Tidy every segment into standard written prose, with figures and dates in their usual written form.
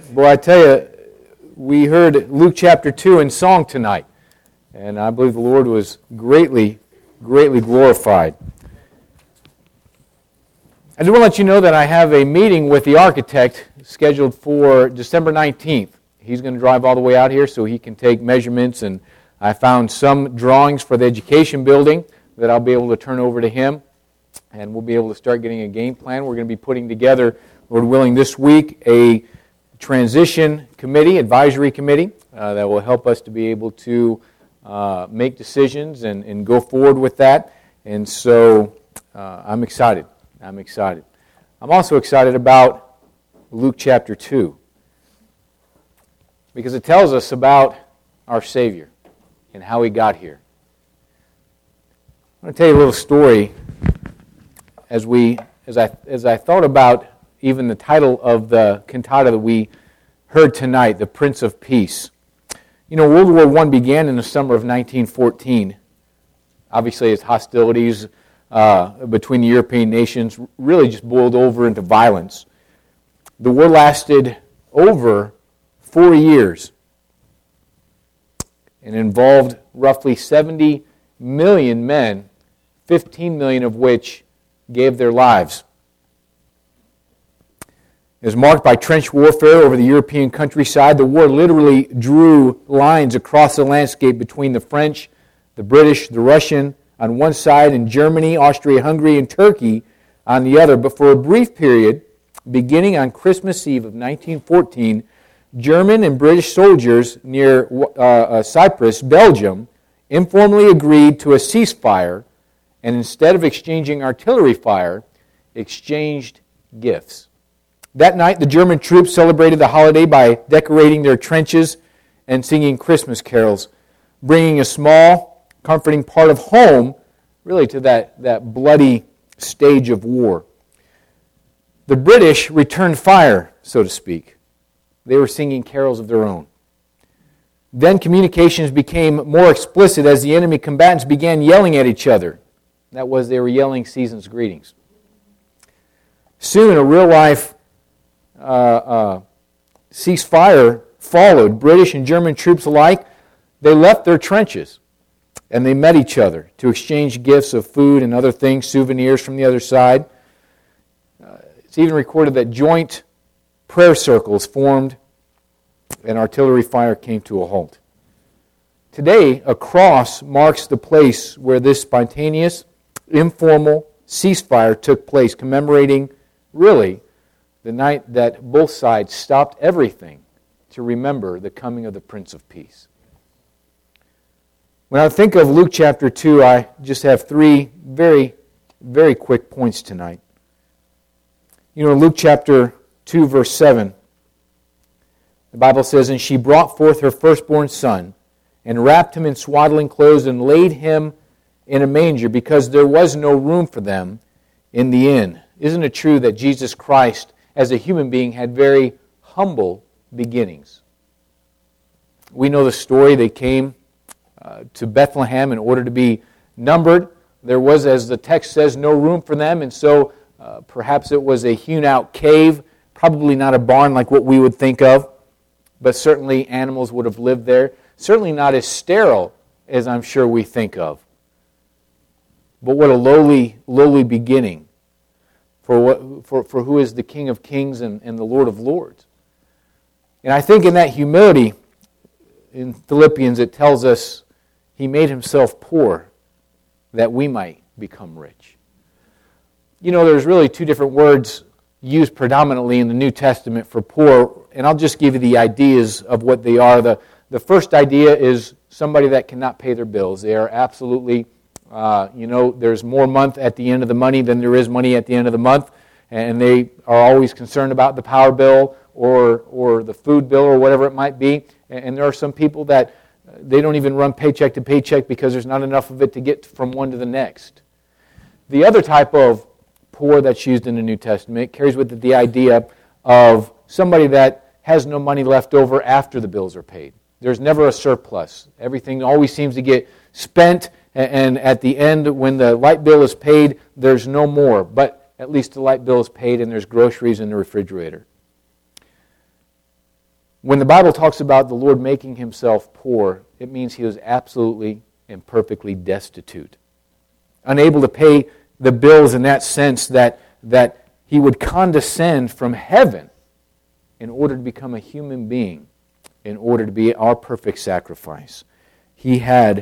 Boy, I tell you, we heard Luke chapter 2 in song tonight, and I believe the Lord was greatly glorified. I do want to let you know that I have a meeting with the architect scheduled for December 19th. He's going to drive all the way out here so he can take measurements, and I found some drawings for the education building that I'll be able to turn over to him, and we'll be able to start getting a game plan. We're going to be putting together, Lord willing, this week a transition committee, advisory committee, that will help us to be able to make decisions and go forward with that. And so I'm excited. I'm also excited about Luke chapter 2 because it tells us about our Savior and how He got here. I'm going to tell you a little story as I thought about even the title of the cantata that we heard tonight, The Prince of Peace. You know, World War I began in the summer of 1914. Obviously, as hostilities between the European nations really just boiled over into violence. The war lasted over 4 years and involved roughly 70 million men, 15 million of which gave their lives. It was marked by trench warfare over the European countryside. The war literally drew lines across the landscape between the French, the British, the Russian on one side, and Germany, Austria-Hungary, and Turkey on the other. But for a brief period, beginning on Christmas Eve of 1914, German and British soldiers near Cyprus, Belgium, informally agreed to a ceasefire, and instead of exchanging artillery fire, exchanged gifts. That night, the German troops celebrated the holiday by decorating their trenches and singing Christmas carols, bringing a small, comforting part of home, really, to that bloody stage of war. The British returned fire, so to speak. They were singing carols of their own. Then communications became more explicit as the enemy combatants began yelling at each other. That was, they were yelling season's greetings. Soon, a real-life ceasefire followed. British and German troops alike, they left their trenches and they met each other to exchange gifts of food and other things, souvenirs from the other side. It's even recorded that joint prayer circles formed and artillery fire came to a halt. Today, a cross marks the place where this spontaneous, informal ceasefire took place, commemorating, really, the night that both sides stopped everything to remember the coming of the Prince of Peace. When I think of Luke chapter 2, I just have three very, very quick points tonight. You know, in Luke chapter 2, verse 7, the Bible says, "And she brought forth her firstborn son, and wrapped him in swaddling clothes, and laid him in a manger, because there was no room for them in the inn." Isn't it true that Jesus Christ, as a human being, had very humble beginnings? We know the story. They came to Bethlehem in order to be numbered. There was, as the text says, no room for them, and so perhaps it was a hewn-out cave, probably not a barn like what we would think of, but certainly animals would have lived there. Certainly not as sterile as I'm sure we think of. But what a lowly beginning for who is the King of Kings and the Lord of Lords. And I think in that humility, in Philippians, it tells us He made Himself poor that we might become rich. You know, there's really two different words used predominantly in the New Testament for poor, and I'll just give you the ideas of what they are. The first idea is somebody that cannot pay their bills. They are absolutely, there's more month at the end of the money than there is money at the end of the month, and they are always concerned about the power bill or the food bill or whatever it might be. And there are some people that they don't even run paycheck to paycheck because there's not enough of it to get from one to the next. The other type of poor that's used in the New Testament carries with it the idea of somebody that has no money left over after the bills are paid. There's never a surplus. Everything always seems to get spent, and at the end, when the light bill is paid, there's no more. But at least the light bill is paid and there's groceries in the refrigerator. When the Bible talks about the Lord making himself poor, it means he was absolutely and perfectly destitute. Unable to pay the bills in that sense that he would condescend from heaven in order to become a human being, in order to be our perfect sacrifice. He had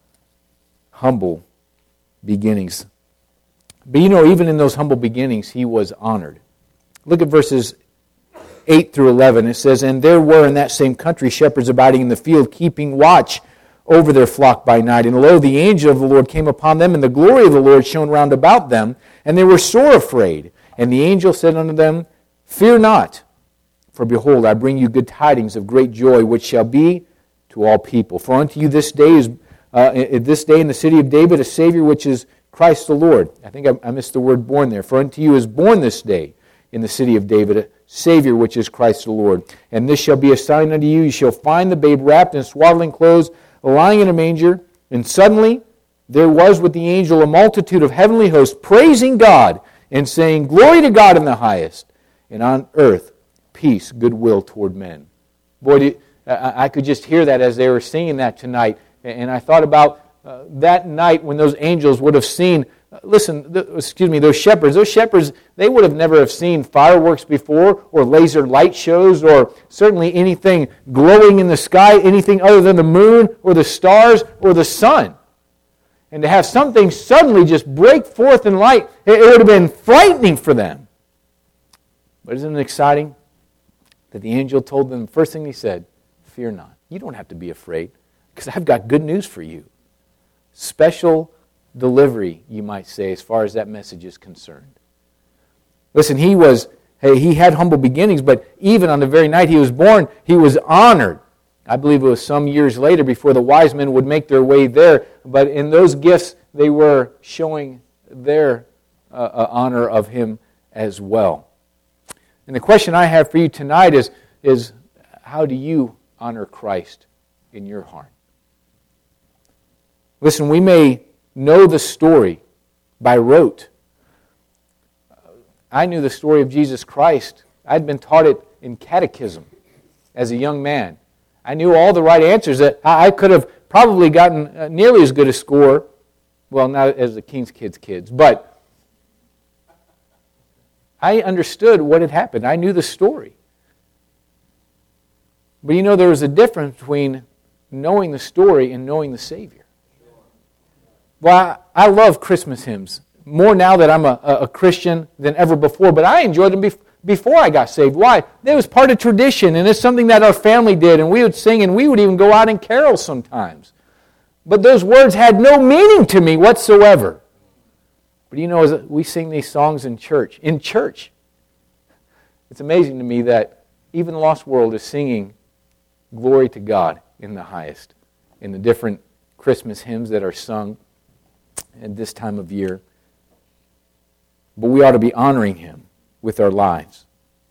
humble beginnings. But even in those humble beginnings, he was honored. Look at verses 8 through 11. It says, "And there were in that same country shepherds abiding in the field, keeping watch over their flock by night. And lo, the angel of the Lord came upon them, and the glory of the Lord shone round about them, and they were sore afraid. And the angel said unto them, Fear not, for behold, I bring you good tidings of great joy, which shall be to all people. For unto you this day in the city of David a Savior, which is Christ the Lord." I think I missed the word born there. "For unto you is born this day in the city of David a Savior, which is Christ the Lord. And this shall be a sign unto you. You shall find the babe wrapped in swaddling clothes, lying in a manger." And suddenly there was with the angel a multitude of heavenly hosts, praising God and saying, "Glory to God in the highest, and on earth peace, goodwill toward men." Boy, I could just hear that as they were singing that tonight. And I thought about that night when those angels would have seen, those shepherds. Those shepherds, they would have never have seen fireworks before, or laser light shows, or certainly anything glowing in the sky, anything other than the moon, or the stars, or the sun. And to have something suddenly just break forth in light, it would have been frightening for them. But isn't it exciting that the angel told them, first thing he said, "Fear not." You don't have to be afraid, because I've got good news for you. Special delivery, you might say, as far as that message is concerned. Listen, he had humble beginnings, but even on the very night he was born, he was honored. I believe it was some years later before the wise men would make their way there, but in those gifts they were showing their honor of him as well. And the question I have for you tonight is how do you honor Christ in your heart? Listen, we may know the story by rote. I knew the story of Jesus Christ. I'd been taught it in catechism as a young man. I knew all the right answers. That I could have probably gotten nearly as good a score, well, not as the King's kids, but I understood what had happened. I knew the story. But there was a difference between knowing the story and knowing the Savior. Well, I love Christmas hymns more now that I'm a Christian than ever before, but I enjoyed them before I got saved. Why? It was part of tradition, and it's something that our family did, and we would sing, and we would even go out and carol sometimes. But those words had no meaning to me whatsoever. But as we sing these songs in church, it's amazing to me that even the lost world is singing glory to God in the highest in the different Christmas hymns that are sung at this time of year. But we ought to be honoring him with our lives.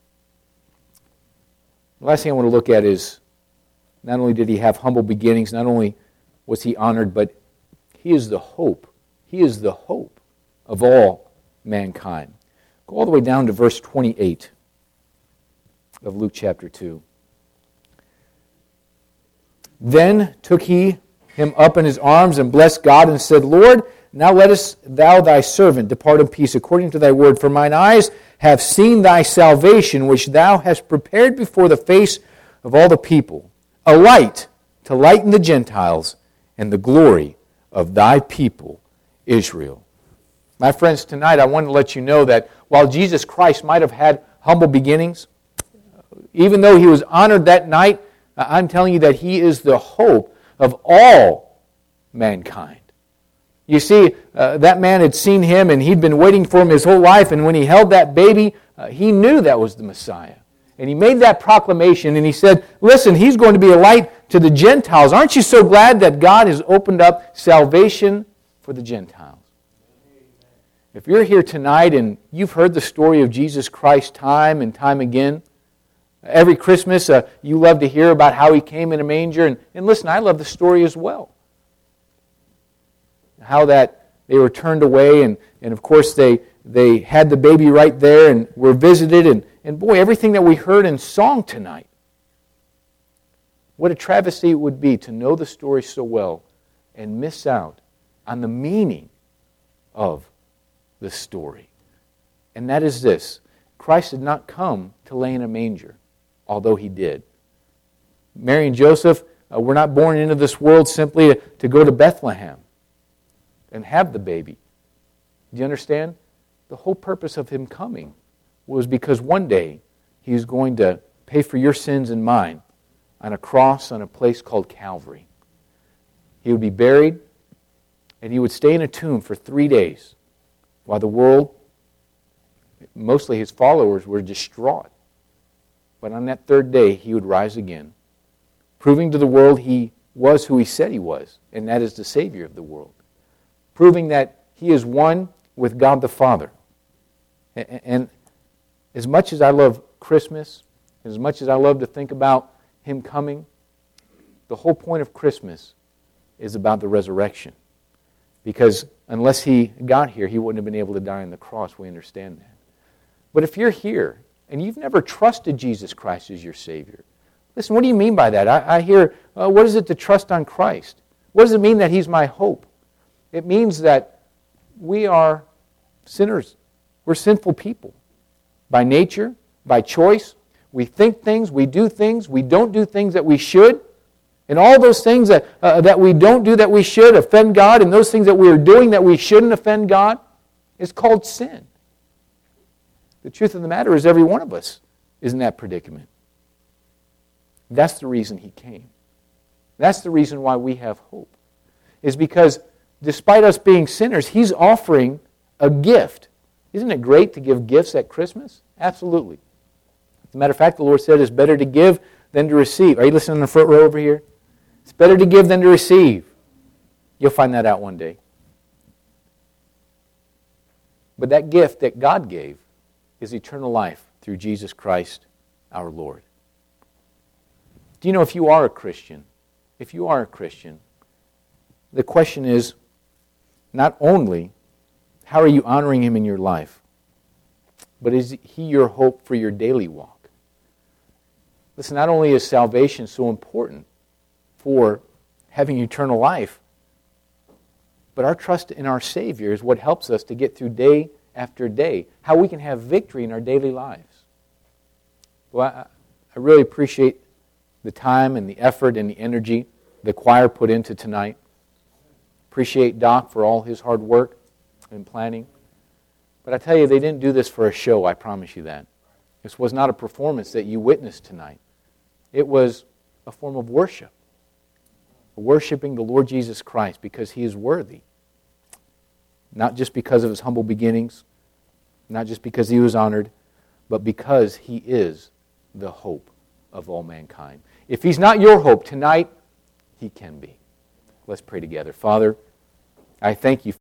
The last thing I want to look at is not only did he have humble beginnings, not only was he honored, but he is the hope. He is the hope of all mankind. Go all the way down to verse 28 of Luke chapter 2. "Then took he him up in his arms and blessed God and said, Lord, now lettest thou thy servant depart in peace according to thy word. For mine eyes have seen thy salvation, which thou hast prepared before the face of all the people, a light to lighten the Gentiles and the glory of thy people Israel." My friends, tonight I want to let you know that while Jesus Christ might have had humble beginnings, even though he was honored that night, I'm telling you that he is the hope of all mankind. You see, that man had seen him and he'd been waiting for him his whole life, and when he held that baby, he knew that was the Messiah. And he made that proclamation and he said, listen, he's going to be a light to the Gentiles. Aren't you so glad that God has opened up salvation for the Gentiles? If you're here tonight and you've heard the story of Jesus Christ time and time again, every Christmas you love to hear about how he came in a manger. And listen, I love the story as well. How that they were turned away and of course they had the baby right there and were visited. And boy, everything that we heard in song tonight. What a travesty it would be to know the story so well and miss out on the meaning of the story. And that is this: Christ did not come to lay in a manger, although he did. Mary and Joseph were not born into this world simply to go to Bethlehem and have the baby. Do you understand? The whole purpose of him coming was because one day he was going to pay for your sins and mine on a cross on a place called Calvary. He would be buried, and he would stay in a tomb for 3 days while the world, mostly his followers, were distraught. But on that third day, he would rise again, proving to the world he was who he said he was, and that is the Savior of the world. Proving that he is one with God the Father. And as much as I love Christmas, as much as I love to think about him coming, the whole point of Christmas is about the resurrection. Because unless he got here, he wouldn't have been able to die on the cross. We understand that. But if you're here and you've never trusted Jesus Christ as your Savior, listen, what do you mean by that? I hear, what is it to trust on Christ? What does it mean that he's my hope? It means that we are sinners. We're sinful people. By nature, by choice, we think things, we do things, we don't do things that we should. And all those things that we don't do that we should offend God, and those things that we are doing that we shouldn't offend God, is called sin. The truth of the matter is every one of us is in that predicament. That's the reason he came. That's the reason why we have hope. Is because despite us being sinners, he's offering a gift. Isn't it great to give gifts at Christmas? Absolutely. As a matter of fact, the Lord said it's better to give than to receive. Are you listening in the front row over here? It's better to give than to receive. You'll find that out one day. But that gift that God gave is eternal life through Jesus Christ our Lord. Do you know if you are a Christian, the question is not only how are you honoring him in your life, but is he your hope for your daily walk? Listen, not only is salvation so important for having eternal life, but our trust in our Savior is what helps us to get through day after day, how we can have victory in our daily lives. Well, I really appreciate the time and the effort and the energy the choir put into tonight. Appreciate Doc for all his hard work and planning. But I tell you, they didn't do this for a show, I promise you that. This was not a performance that you witnessed tonight. It was a form of worship. Worshiping the Lord Jesus Christ because he is worthy. Not just because of his humble beginnings, not just because he was honored, but because he is the hope of all mankind. If he's not your hope tonight, he can be. Let's pray together. Father, I thank you